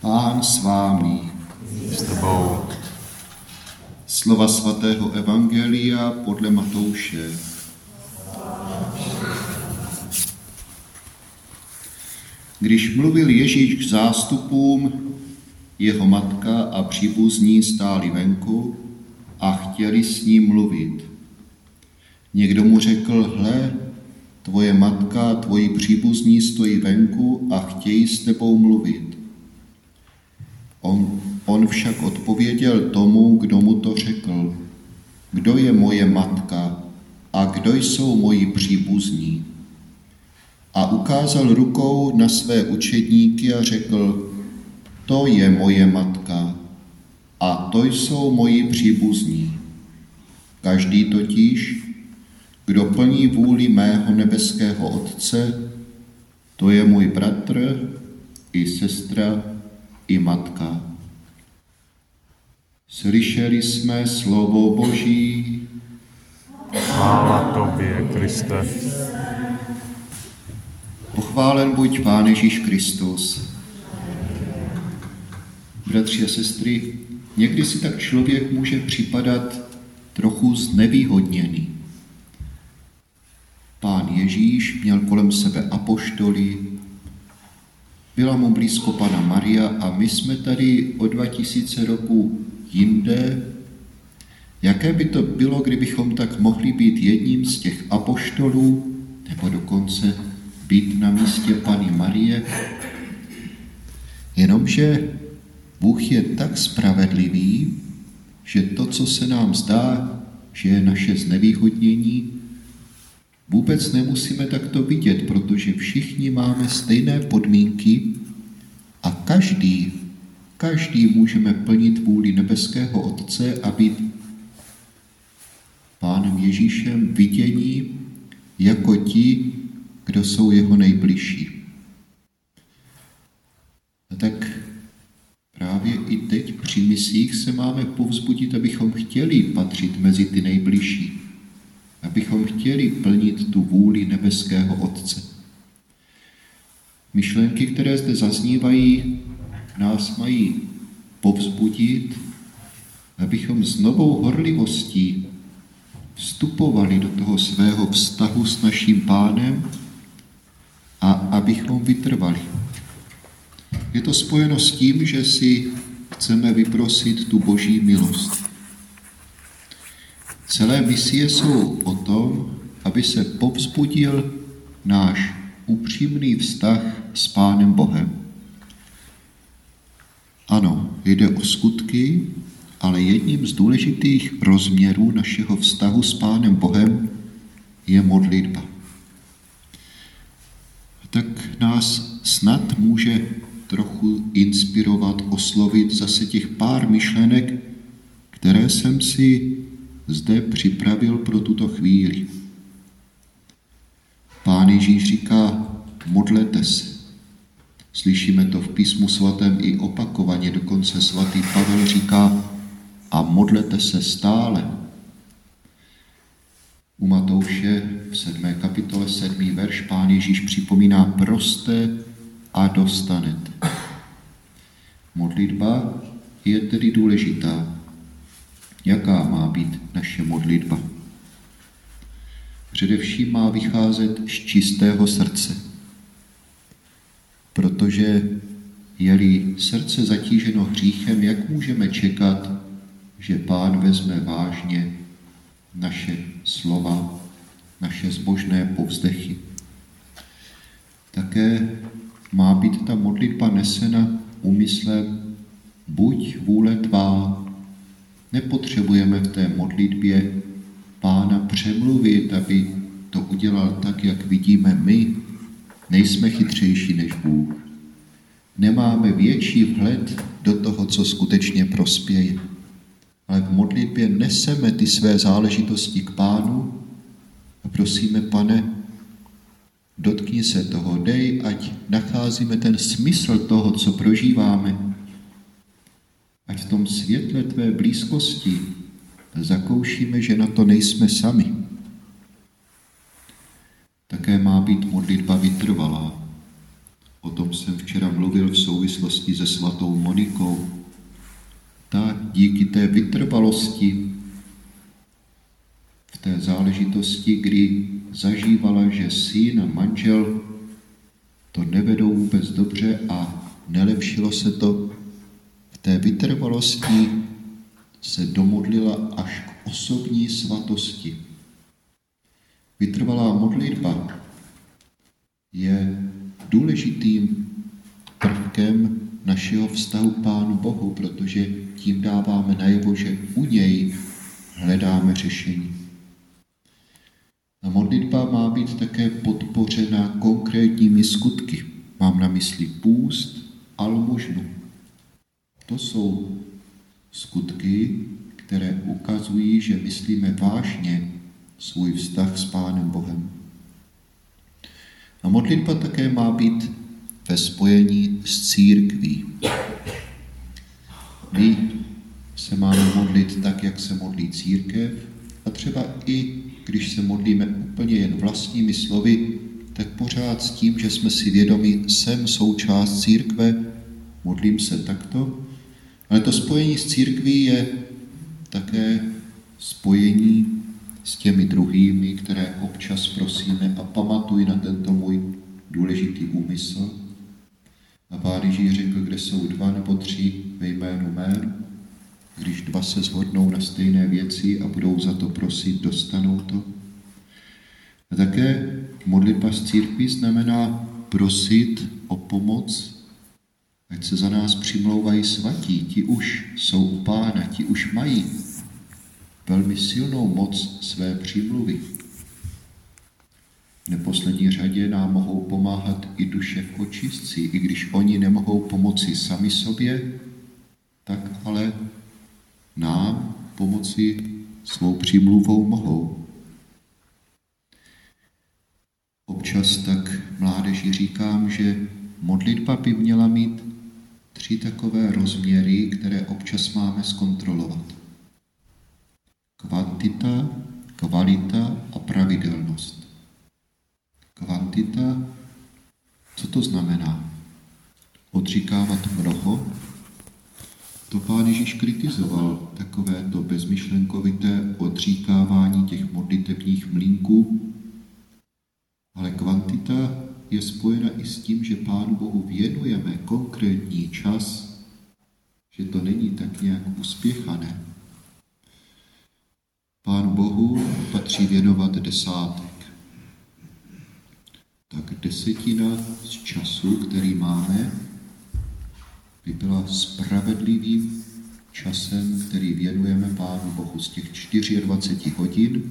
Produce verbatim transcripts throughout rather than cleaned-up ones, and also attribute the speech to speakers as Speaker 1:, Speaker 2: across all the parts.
Speaker 1: Pán s vámi.
Speaker 2: S tebou.
Speaker 1: Slova svatého evangelia podle Matouše. Když mluvil Ježíš k zástupům, jeho matka a příbuzní stáli venku a chtěli s ním mluvit. Někdo mu řekl: hle, tvoje matka a tvoji příbuzní stojí venku a chtějí s tebou mluvit. On, on však odpověděl tomu, kdo mu to řekl: kdo je moje matka a kdo jsou moji příbuzní? A ukázal rukou na své učedníky a řekl: to je moje matka a to jsou moji příbuzní. Každý totiž, kdo plní vůli mého nebeského Otce, to je můj bratr, i sestra, i matka. Slyšeli jsme slovo Boží.
Speaker 2: Chvála tobě, Kriste.
Speaker 1: Pochválen buď Pán Ježíš Kristus. Bratři a sestry, někdy si tak člověk může připadat trochu znevýhodněný. Pán Ježíš měl kolem sebe apoštoly, byla mu blízko Panna Maria a my jsme tady o dva tisíce roků jinde. Jaké by to bylo, kdybychom tak mohli být jedním z těch apoštolů, nebo dokonce být na místě Panny Marie? Jenomže Bůh je tak spravedlivý, že to, co se nám zdá, že je naše znevýhodnění, vůbec nemusíme takto vidět, protože všichni máme stejné podmínky a každý, každý můžeme plnit vůli nebeského Otce a být Pánem Ježíšem vidění jako ti, kdo jsou jeho nejbližší. A tak právě i teď při misích se máme povzbudit, abychom chtěli patřit mezi ty nejbližší, abychom chtěli plnit tu vůli nebeského Otce. Myšlenky, které zde zaznívají, nás mají povzbudit, abychom s novou horlivostí vstupovali do toho svého vztahu s naším Pánem a abychom vytrvali. Je to spojeno s tím, že si chceme vyprosit tu Boží milost. Celé misie jsou o tom, aby se povzbudil náš upřímný vztah s Pánem Bohem. Ano, jde o skutky, ale jedním z důležitých rozměrů našeho vztahu s Pánem Bohem je modlitba. Tak nás snad může trochu inspirovat, oslovit zase těch pár myšlenek, které jsem si zde připravil pro tuto chvíli. Pán Ježíš říká: modlete se. Slyšíme to v Písmu svatém i opakovaně, dokonce svatý Pavel říká: a modlete se stále. U Matouše v sedmé kapitole sedmý verš Pán Ježíš připomíná: proste a dostanete. Modlitba je tedy důležitá. Jaká má být naše modlitba? Především má vycházet z čistého srdce. Protože je-li srdce zatíženo hříchem, jak můžeme čekat, že Pán vezme vážně naše slova, naše zbožné povzdechy? Také má být ta modlitba nesena úmyslem: buď vůle tvá. Nepotřebujeme v té modlitbě Pána přemluvit, aby to udělal tak, jak vidíme my. Nejsme chytřejší než Bůh. Nemáme větší vhled do toho, co skutečně prospěje. Ale v modlitbě neseme ty své záležitosti k Pánu a prosíme: Pane, dotkni se toho, dej, ať nacházíme ten smysl toho, co prožíváme. Ať v tom světle tvé blízkosti zakoušíme, že na to nejsme sami. Také má být modlitba vytrvalá. O tom jsem včera mluvil v souvislosti se svatou Monikou. Ta díky té vytrvalosti v té záležitosti, kdy zažívala, že syn a manžel to nevedou vůbec dobře a nelepšilo se to, v té vytrvalosti se domodlila až k osobní svatosti. Vytrvalá modlitba je důležitým prvkem našeho vztahu k Pánu Bohu, protože tím dáváme najevo, že u něj hledáme řešení. A modlitba má být také podpořena konkrétními skutky. Mám na mysli půst, almužnu. To jsou skutky, které ukazují, že myslíme vážně svůj vztah s Pánem Bohem. A modlitba také má být ve spojení s církví. My se máme modlit tak, jak se modlí církev, a třeba i když se modlíme úplně jen vlastními slovy, tak pořád s tím, že jsme si vědomi, jsem součást církve, modlím se takto, ale to spojení s církví je také spojení s těmi druhými, které občas prosíme a pamatuj na tento můj důležitý úmysl. A Pán Ježíš řekl, kde jsou dva nebo tři ve jménu mém, když dva se shodnou na stejné věci a budou za to prosit, dostanou to. A také modlitba s církví znamená prosit o pomoc, ať se za nás přimlouvají svatí, ti už jsou u Pána, ti už mají velmi silnou moc své přímluvy. V neposlední řadě nám mohou pomáhat i duševkočistci, i když oni nemohou pomoci sami sobě, tak ale nám pomoci svou přímluvou mohou. Občas tak mládeži říkám, že modlitba by měla mít tři takové rozměry, které občas máme zkontrolovat. Kvantita, kvalita a pravidelnost. Kvantita, co to znamená? Odříkávat mnoho? To Pán Ježíš kritizoval, takové to bezmyšlenkovité odříkávání těch modlitebních mlýnků. Ale kvantita je spojena i s tím, že Pánu Bohu věnujeme konkrétní čas, že to není tak nějak uspěchané. Pánu Bohu patří věnovat desátek. Tak desetina z času, který máme, by byla spravedlivým časem, který věnujeme Pánu Bohu z těch dvacet čtyři hodin,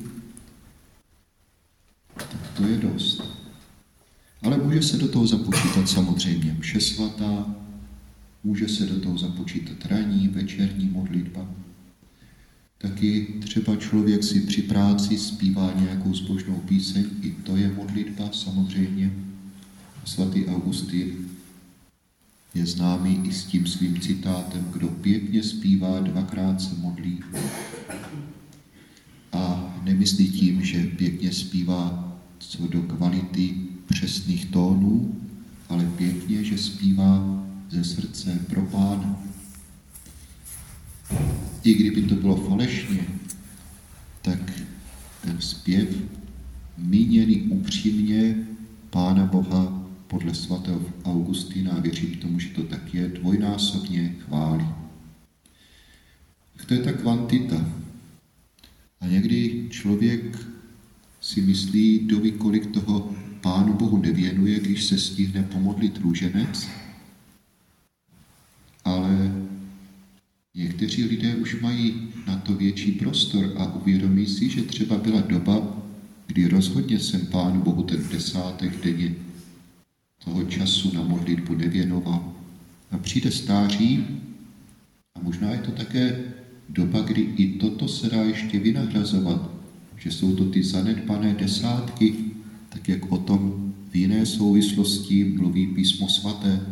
Speaker 1: tak to je dost. Ale může se do toho započítat samozřejmě mše svatá, může se do toho započítat ranní, večerní modlitba. Taky třeba člověk si při práci zpívá nějakou zbožnou píseň, i to je modlitba samozřejmě. Svatý Augustin je známý i s tím svým citátem, kdo pěkně zpívá, dvakrát se modlí. A nemyslí tím, že pěkně zpívá co do kvality přesných tónů, ale pěkně, že zpívá ze srdce pro Pána. I kdyby to bylo falešně, tak ten zpěv míněný upřímně Pána Boha podle svatého Augustina, a věřím tomu, že to tak je, dvojnásobně chválí. To je ta kvantita. A někdy člověk si myslí, doví, kolik toho Pánu Bohu nevěnuje, když se stihne pomodlit růženec, ale někteří lidé už mají na to větší prostor a uvědomí si, že třeba byla doba, kdy rozhodně jsem Pánu Bohu ten desátek denně toho času na modlitbu nevěnoval. A přijde stáří a možná je to také doba, kdy i toto se dá ještě vynahrazovat, že jsou to ty zanedbané desátky, tak jak o tom v jiné souvislosti mluví Písmo svaté.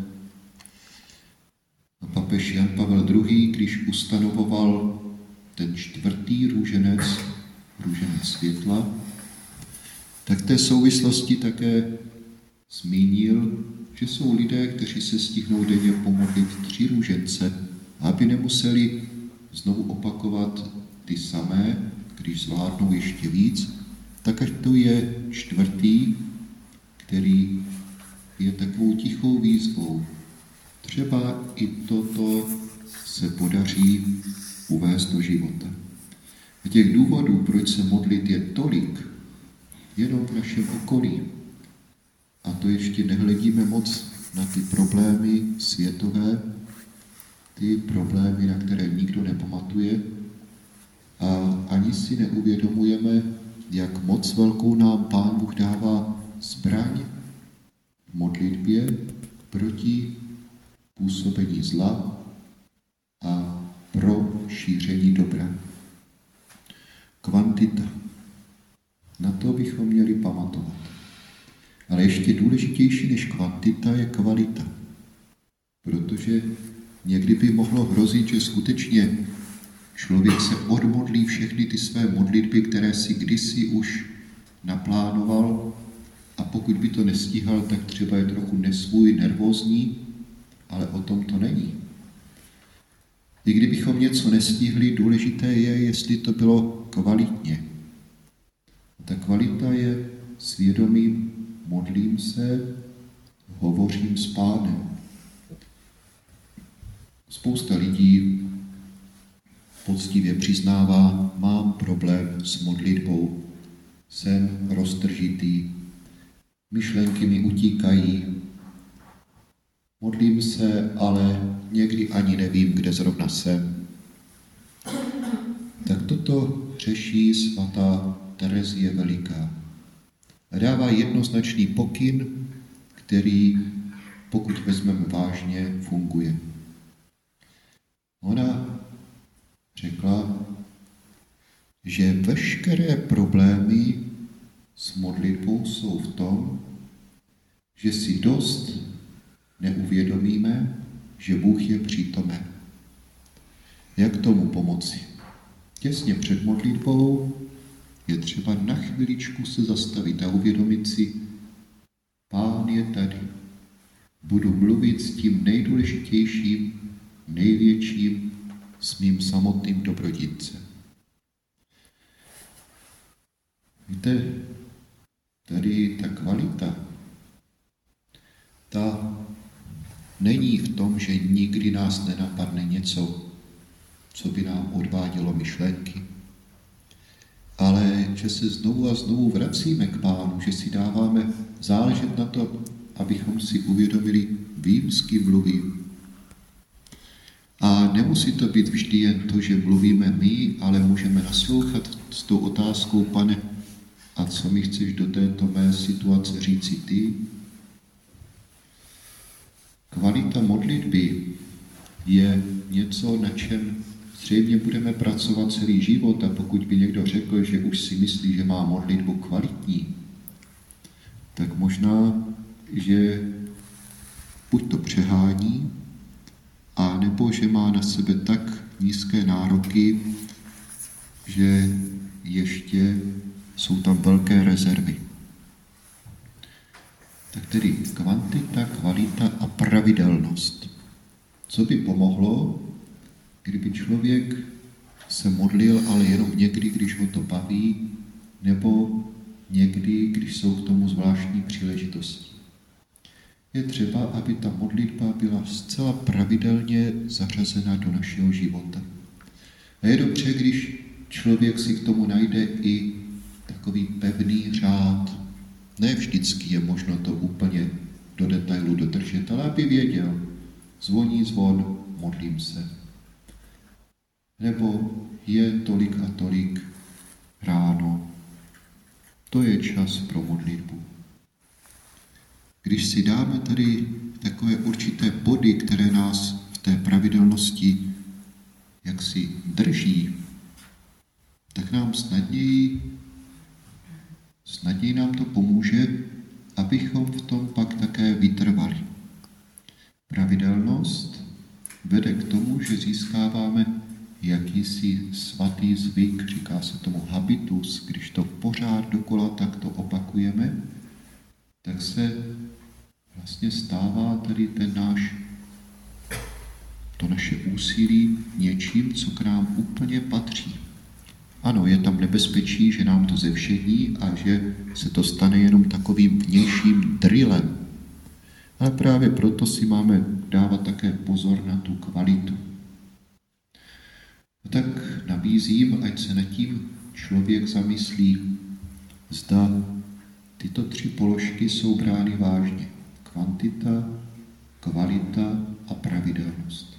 Speaker 1: A papež Jan Pavel druhý., když ustanovoval ten čtvrtý růženec, růženec světla, tak v té souvislosti také zmínil, že jsou lidé, kteří se stihnou denně pomodlit tři růžence, aby nemuseli znovu opakovat ty samé, když zvládnou ještě víc, tak až to je čtvrtý, který je takovou tichou výzvou. Třeba i toto se podaří uvést do života. A těch důvodů, proč se modlit, je tolik, jenom v našem okolí. A to ještě nehledíme moc na ty problémy světové, ty problémy, na které nikdo nepamatuje, a ani si neuvědomujeme, jak moc velkou nám Pán Bůh dává zbraň v modlitbě proti působení zla a pro šíření dobra. Kvantita. Na to bychom měli pamatovat. Ale ještě důležitější než kvantita je kvalita. Protože někdy by mohlo hrozit, že skutečně člověk se odmodlí všechny ty své modlitby, které si kdysi už naplánoval, a pokud by to nestíhal, tak třeba je trochu nesvůj, nervózní, ale o tom to není. I kdybychom něco nestihli, důležité je, jestli to bylo kvalitně. A ta kvalita je svědomím, modlím se, hovořím s Pánem. Spousta lidí poctivě přiznává, mám problém s modlitbou, jsem roztržitý, myšlenky mi utíkají, modlím se, ale někdy ani nevím, kde zrovna jsem. Tak toto řeší svatá Terezie Veliká. A dává jednoznačný pokyn, který, pokud vezmeme vážně, funguje. Ona řekla, že veškeré problémy s modlitbou jsou v tom, že si dost neuvědomíme, že Bůh je přítomen. Jak tomu pomoci? Těsně před modlitbou je třeba na chviličku se zastavit a uvědomit si, Pán je tady. Budu mluvit s tím nejdůležitějším, největším, s mým samotným dobrodinцem. Víte, tady ta kvalita, ta není v tom, že nikdy nás nenapadne něco, co by nám odvádělo myšlenky, ale že se znovu a znovu vracíme k Pánu, že si dáváme záležet na to, abychom si uvědomili, vím, s kým mluvím. A nemusí to být vždy jen to, že mluvíme my, ale můžeme naslouchat s tou otázkou, Pane, a co mi chceš do této mé situace říci ty? Kvalita modlitby je něco, na čem zřejmě budeme pracovat celý život, a pokud by někdo řekl, že už si myslí, že má modlitbu kvalitní, tak možná, že buď to přehání, a nebo že má na sebe tak nízké nároky, že ještě jsou tam velké rezervy. Tak tedy kvantita, kvalita a pravidelnost. Co by pomohlo, kdyby člověk se modlil, ale jenom někdy, když ho to baví, nebo někdy, když jsou k tomu zvláštní příležitosti. Je třeba, aby ta modlitba byla zcela pravidelně zařazena do našeho života. A je dobře, když člověk si k tomu najde i takový pevný řád. Ne vždycky je možno to úplně do detailu dodržet, ale aby věděl, zvoní zvon, modlím se. Nebo je tolik a tolik ráno. To je čas pro modlitbu. Když si dáme tady takové určité body, které nás v té pravidelnosti jaksi drží, tak nám snadněji, snadněji nám to pomůže, abychom v tom pak také vytrvali. Pravidelnost vede k tomu, že získáváme jakýsi svatý zvyk, říká se tomu habitus, když to pořád dokola takto opakujeme, tak se vlastně stává tady ten náš, to naše úsilí něčím, co k nám úplně patří. Ano, je tam nebezpečí, že nám to zevšední a že se to stane jenom takovým vnějším drillem. Ale právě proto si máme dávat také pozor na tu kvalitu. A tak nabízím, ať se nad tím člověk zamyslí, zda tyto tři položky jsou brány vážně. Kvantita, kvalita a pravidelnost.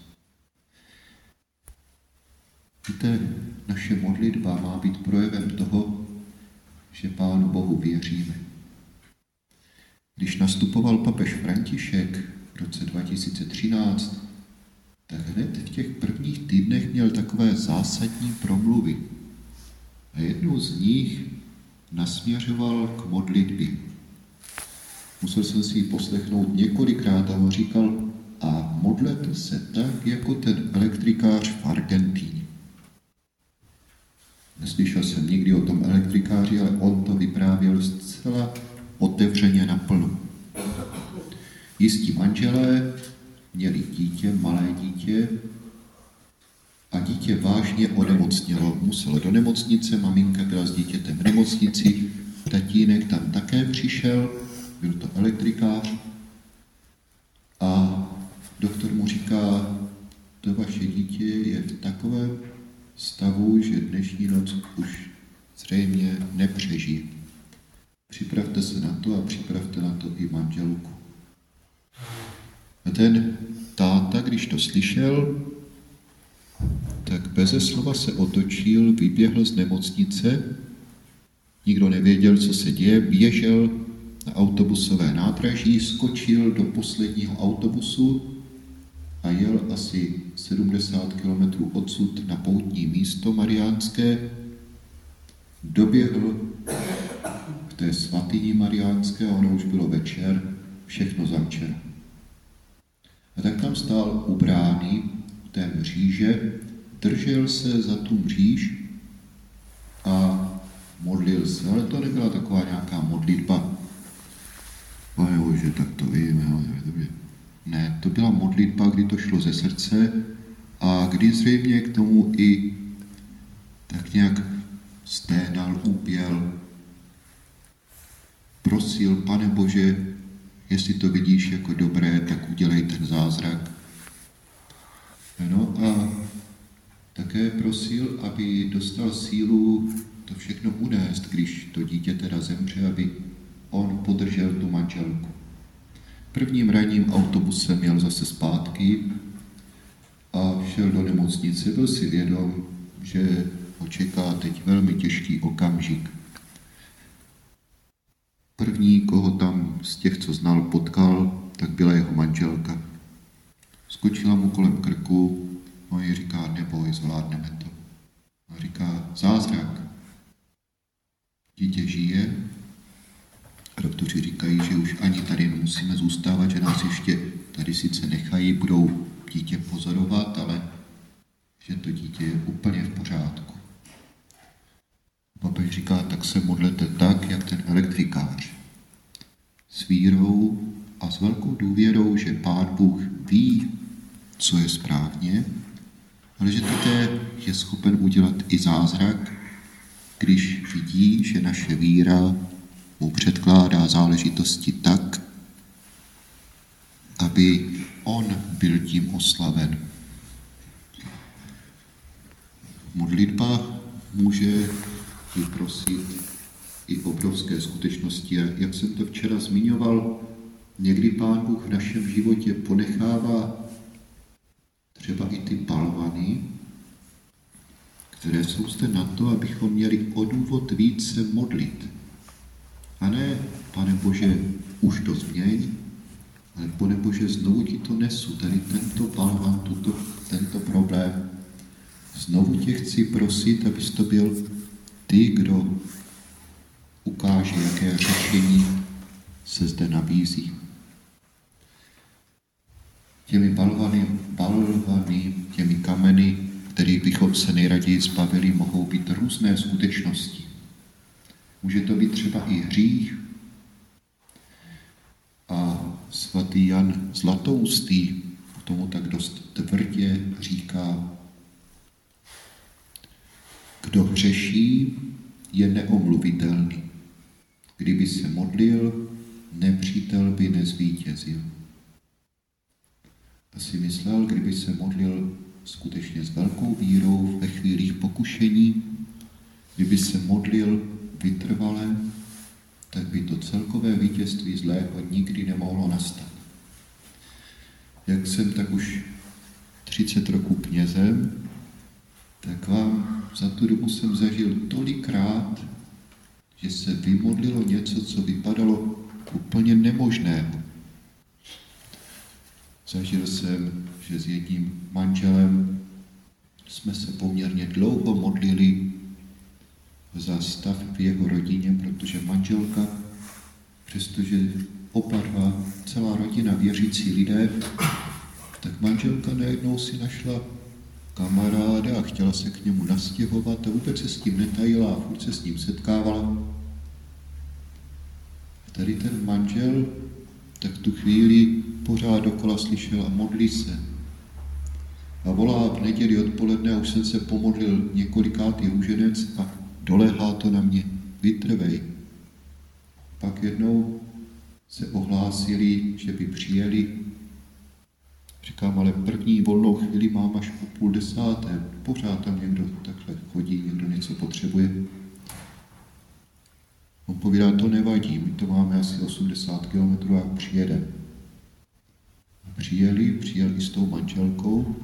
Speaker 1: Víte, naše modlitba má být projevem toho, že Pánu Bohu věříme. Když nastupoval papež František v roce dva tisíce třináct, tak hned v těch prvních týdnech měl takové zásadní promluvy. A jednu z nich nasměřoval k modlitbě. Musel jsem si ji poslechnout několikrát a on říkal, a modlete se tak, jako ten elektrikář v Argentíně. Neslyšel jsem nikdy o tom elektrikáři, ale on to vyprávěl zcela otevřeně naplno. Jistí manželé měli dítě, malé dítě, a dítě vážně onemocnělo. Muselo do nemocnice, maminka byla s dítětem v nemocnici, tatínek tam také přišel, byl to elektrikář, a doktor mu říká, to vaše dítě je v takovém stavu, že dnešní noc už zřejmě nepřežije. Připravte se na to a připravte na to i manželku. A ten táta, když to slyšel, tak beze slova se otočil, vyběhl z nemocnice, nikdo nevěděl, co se děje, běžel na autobusové nádraží, skočil do posledního autobusu a jel asi sedmdesát kilometrů odsud na poutní místo mariánské, doběhl v té svatyni mariánské, a ono už bylo večer, všechno zamčeno. A tak tam stál u brány té mříže, držel se za tu mříž a modlil se, ale to nebyla taková nějaká modlitba. Pane Bože, tak to víme, dobře. Ne, to byla modlitba, kdy to šlo ze srdce a kdy zřejmě k tomu i tak nějak sténal, úpěl, prosil, Pane Bože, jestli to vidíš jako dobré, tak udělej ten zázrak. No a také prosil, aby dostal sílu to všechno unést, když to dítě teda zemře, aby on podržel tu manželku. Prvním ranním autobusem jel zase zpátky a šel do nemocnice. Byl si vědom, že ho čeká teď velmi těžký okamžik. První, koho tam z těch, co znal, potkal, tak byla jeho manželka. Skočila mu kolem krku, on jí říká, neboj, zvládneme to. A říká, zázrak. Dítě žije. A doktoři říkají, že už ani tady nemusíme zůstávat, že nás ještě tady sice nechají, budou dítě pozorovat, ale že to dítě je úplně v pořádku. Papež říká, tak se modlete tak, jak ten elektrikář. S vírou a s velkou důvěrou, že Pán Bůh ví, co je správně, ale že také je schopen udělat i zázrak, když vidí, že naše víra mu předkládá záležitosti tak, aby on byl tím oslaven. Modlitba může vyprosit i obrovské skutečnosti. A jak jsem to včera zmiňoval, někdy Pán Bůh v našem životě ponechává třeba i ty balvany, které jsou zde na to, abychom měli o důvod více modlit. A ne, Pane Bože, už to změň, ale Pane Bože, znovu ti to nesu, tady tento balvan, tuto, tento problém. Znovu tě chci prosit, abys to byl ty, kdo ukáže, jaké řešení se zde nabízí. Těmi balvany, balvany, těmi kameny, kterých bychom se nejraději zbavili, mohou být různé skutečnosti. Může to být třeba i hřích. A svatý Jan Zlatoustý k tomu tak dost tvrdě říká: kdo hřeší, je neomluvitelný. Kdyby se modlil, nepřítel by nezvítězil. Asi myslel, kdyby se modlil skutečně s velkou vírou ve chvílích pokušení, kdyby se modlil vytrvale, tak by to celkové vítězství zlého nikdy nemohlo nastat. Jak jsem tak už třicet roků knězem, tak vám za tu dobu jsem zažil tolikrát, že se vymodlilo něco, co vypadalo úplně nemožného. Zažil jsem, že s jedním manželem jsme se poměrně dlouho modlili za stav v jeho rodině, protože manželka, přestože oba dva, celá rodina věřící lidé, tak manželka najednou si našla kamaráda a chtěla se k němu nastěhovat a vůbec se s tím netajila a furt se s ním setkávala. A tady ten manžel tak tu chvíli pořád dokola slyšel a modlí se. A volá v neděli odpoledne a už jsem se pomodlil několikátý růženec a doléhá to na mě. Vytrvej. Pak jednou se ohlásili, že by přijeli. Říkám, ale první volnou chvíli mám až po půl desáté. Pořád tam někdo takhle chodí, někdo něco potřebuje. On povídá, to nevadí, my to máme asi osmdesát kilometrů a přijede. Přijeli, přijeli s tou manželkou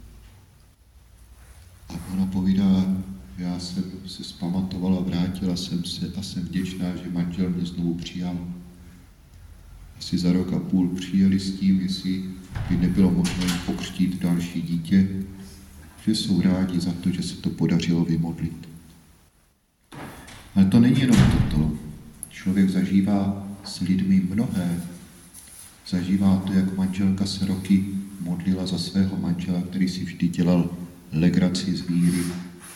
Speaker 1: a ona povídá, já jsem se zpamatovala, vrátila jsem se a jsem vděčná, že manžel mě znovu přijal. Asi za rok a půl přijeli s tím, jestli by nebylo možné pokřtít další dítě, že jsou rádi za to, že se to podařilo vymodlit. Ale to není jenom toto. Člověk zažívá s lidmi mnohé. Zažívá to, jak manželka se roky modlila za svého manžela, který si vždy dělal legraci z víry.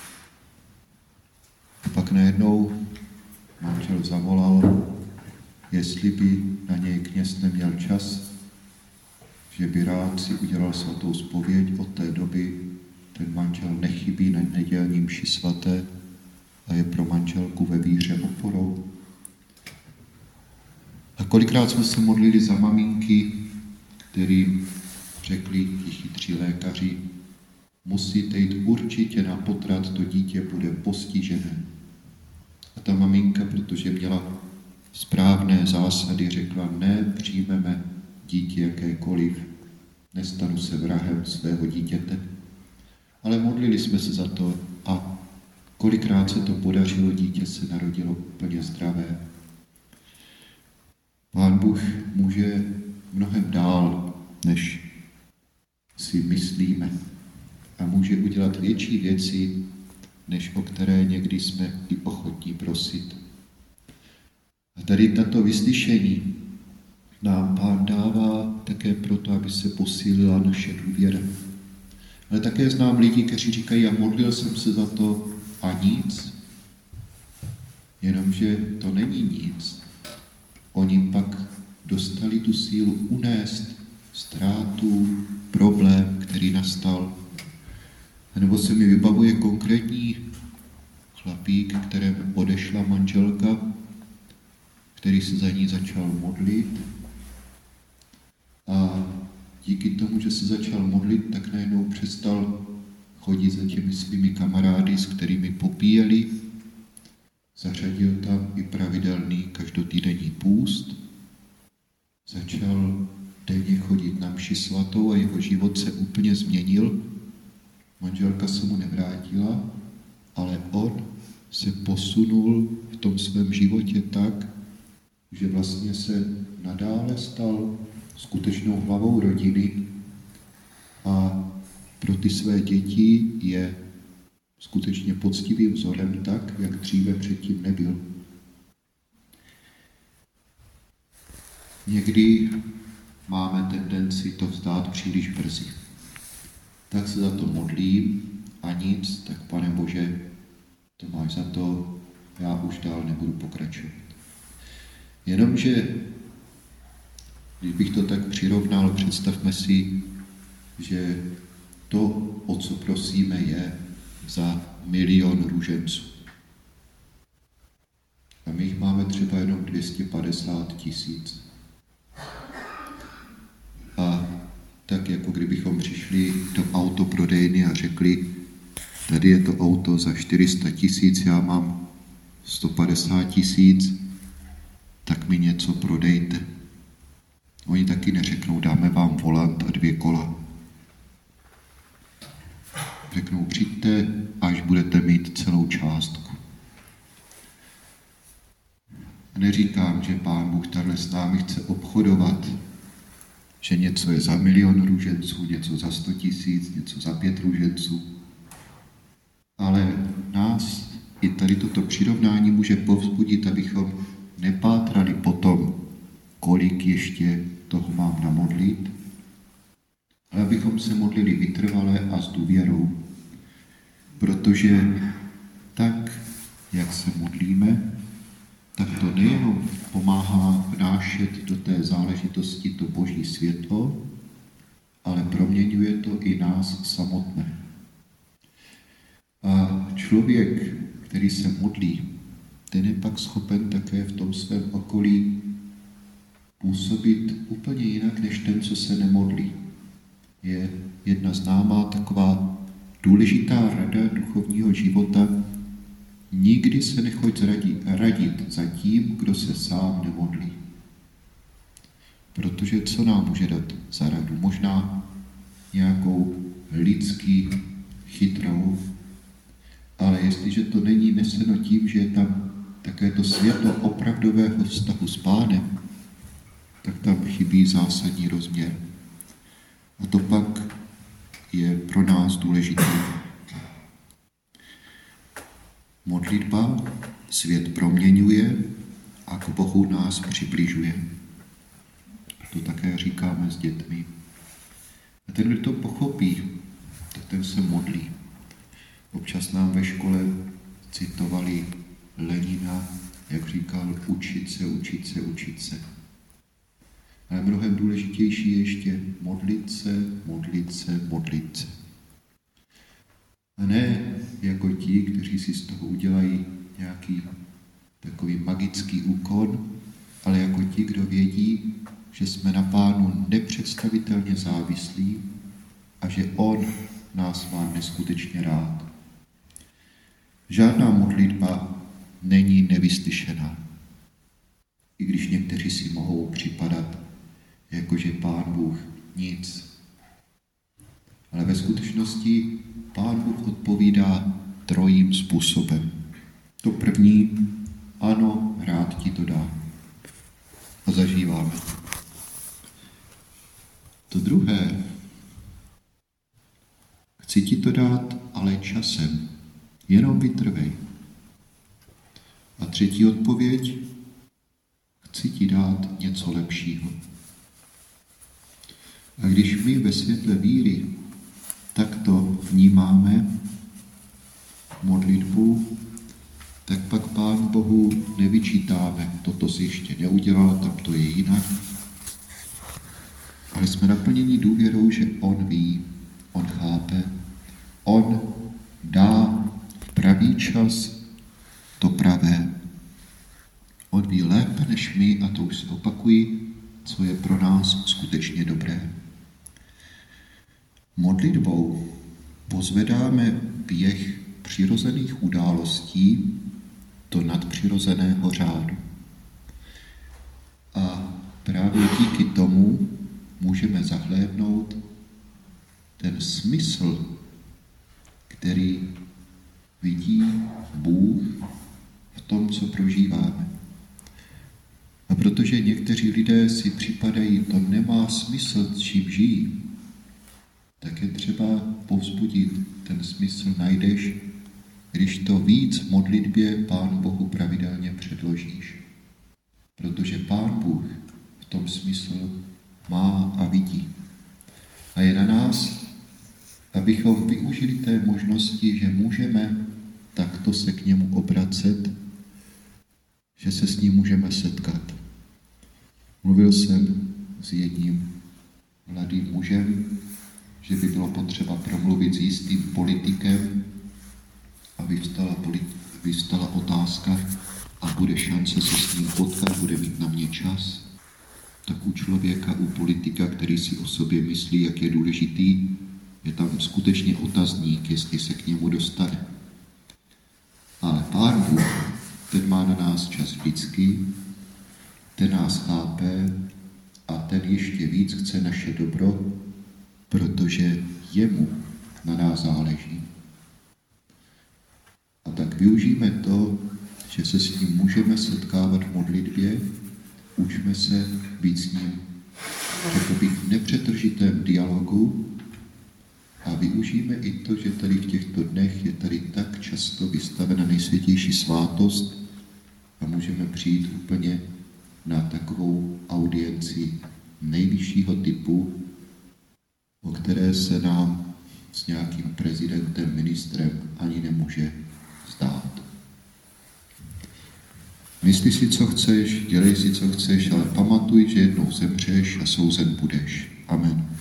Speaker 1: A pak najednou manžel zavolal, jestli by na něj kněz neměl čas, že by rád si udělal svatou zpověď. Od té doby ten manžel nechybí na nedělní mši svaté a je pro manželku ve víře oporou. A kolikrát jsme se modlili za maminky, kterým řekli ti chytří lékaři, musíte jít určitě na potrat, to dítě bude postižené. A ta maminka, protože měla správné zásady, řekla, ne, přijmeme dítě jakékoliv, nestanu se vrahem svého dítěte. Ale modlili jsme se za to a kolikrát se to podařilo, dítě se narodilo úplně zdravé. Pán Bůh může mnohem dál, než si myslíme. A může udělat větší věci, než o které někdy jsme i ochotní prosit. A tady tato vyslyšení nám Pán dává také proto, aby se posílila naše důvěra. Ale také znám lidi, kteří říkají, a modlil jsem se za to a nic. Jenomže to není nic. Oni pak dostali tu sílu unést ztrátu, problém, který nastal. A nebo se mi vybavuje konkrétní chlapík, kterému odešla manželka, který se za ní začal modlit. A díky tomu, že se začal modlit, tak najednou přestal chodit za těmi svými kamarády, s kterými popíjeli. Zařadil tam i pravidelný každotýdenní půst. Začal denně chodit na mši svatou a jeho život se úplně změnil. Manželka se mu nevrátila, ale on se posunul v tom svém životě tak, že vlastně se nadále stal skutečnou hlavou rodiny a pro ty své děti je skutečně poctivým vzorem tak, jak dříve předtím nebyl. Někdy máme tendenci to vzdát příliš brzy. Tak se za to modlím a nic, tak Pane Bože, to máš za to, já už dál nebudu pokračovat. Jenomže Když bych to tak přirovnal, představme si, že to, o co prosíme, je za milion růženců. A my jich máme třeba jenom dvě stě padesát tisíc. A tak jako kdybychom přišli do autoprodejny a řekli, tady je to auto za čtyři sta tisíc, já mám sto padesát tisíc, tak mi něco prodejte. Oni taky neřeknou, dáme vám volant a dvě kola. Řeknou, přijďte, až budete mít celou částku. A neříkám, že Pán Bůh takhle s námi chce obchodovat, že něco je za milion růženců, něco za sto tisíc, něco za pět růženců. Ale nás i tady toto přirovnání může povzbudit, abychom nepátrali po tom, kolik ještě toho mám namodlit, ale abychom se modlili vytrvale a s důvěrou, protože tak, jak se modlíme, tak to nejenom pomáhá vnášet do té záležitosti to Boží světlo, ale proměňuje to i nás samotné. A člověk, který se modlí, ten je pak schopen také v tom svém okolí působit úplně jinak, než ten, co se nemodlí. Je jedna známá taková důležitá rada duchovního života: nikdy se nechoď radit, radit za tím, kdo se sám nemodlí. Protože co nám může dát za radu? Možná nějakou lidský chytrou, ale jestliže to není neseno tím, že je tam také to světlo opravdového vztahu s Pánem, tak tam chybí zásadní rozměr. A to pak je pro nás důležité. Modlitba svět proměňuje a k Bohu nás přibližuje. To také říkáme s dětmi. A ten, kdo to pochopí, tak ten se modlí. Občas nám ve škole citovali Lenina, jak říkal, učit se, učit se, učit se. Ale mnohem důležitější je ještě modlit se, modlit se, modlit se. A ne jako ti, kteří si z toho udělají nějaký takový magický úkon, ale jako ti, kdo vědí, že jsme na Pánu nepředstavitelně závislí a že On nás má neskutečně rád. Žádná modlitba není nevyslyšená. I když někteří si mohou připadat, jakože Pán Bůh nic. Ale ve skutečnosti Pán Bůh odpovídá trojím způsobem. To první, ano, rád ti to dá. A zažíváme. To druhé, chci ti to dát, ale časem. Jenom vytrvej. A třetí odpověď, chci ti dát něco lepšího. A když my ve světle víry takto vnímáme modlitbu, tak pak Pánu Bohu nevyčítáme, toto si ještě neudělal, tam to je jinak. Ale jsme naplněni důvěrou, že On ví, On chápe, On dá v pravý čas to pravé. On ví lépe než my, a to už se opakuji, co je pro nás skutečně dobré. Modlitbou pozvedáme běh přirozených událostí do nadpřirozeného řádu. A právě díky tomu můžeme zahlédnout ten smysl, který vidí Bůh v tom, co prožíváme. A protože někteří lidé si připadají, to nemá smysl, s čím žijí, tak je třeba povzbudit, ten smysl najdeš, když to víc v modlitbě Pánu Bohu pravidelně předložíš. Protože Pán Bůh v tom smysl má a vidí. A je na nás, abychom využili té možnosti, že můžeme takto se k němu obracet, že se s ním můžeme setkat. Mluvil jsem s jedním mladým mužem, že by bylo potřeba promluvit s jistým politikem a vyvstala, vyvstala otázka a bude šance se s ním potkat, bude mít na mě čas. Tak u člověka, u politika, který si o sobě myslí, jak je důležitý, je tam skutečně otazník, jestli se k němu dostane. Ale Pán Bůh, ten má na nás čas vždycky, ten nás chápe a ten ještě víc chce naše dobro, protože jemu na nás záleží. A tak využijeme to, že se s ním můžeme setkávat v modlitbě, učme se být s ním, řekl bych, v nepřetržitém dialogu a využijeme i to, že tady v těchto dnech je tady tak často vystavena nejsvětější svátost a můžeme přijít úplně na takovou audienci nejvyššího typu, o které se nám s nějakým prezidentem, ministrem ani nemůže zdát. Mysli si, co chceš, dělej si, co chceš, ale pamatuj, že jednou zemřeš a souzen budeš. Amen.